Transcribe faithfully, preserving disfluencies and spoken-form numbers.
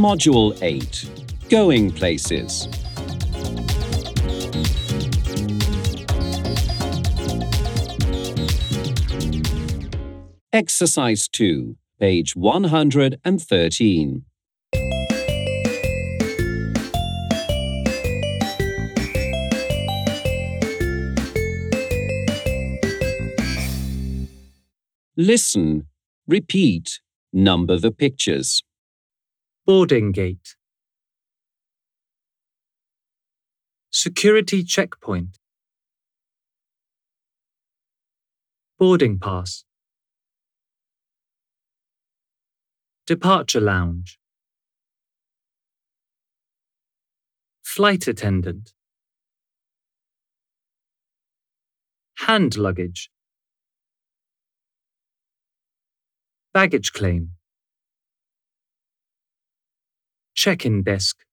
Module eight. Going Places. Exercise two, page one hundred thirteen. Listen, repeat, number the pictures. Boarding gate. Security checkpoint. Boarding pass. Departure lounge. Flight attendant. Hand luggage. Baggage claim. Check-in desk.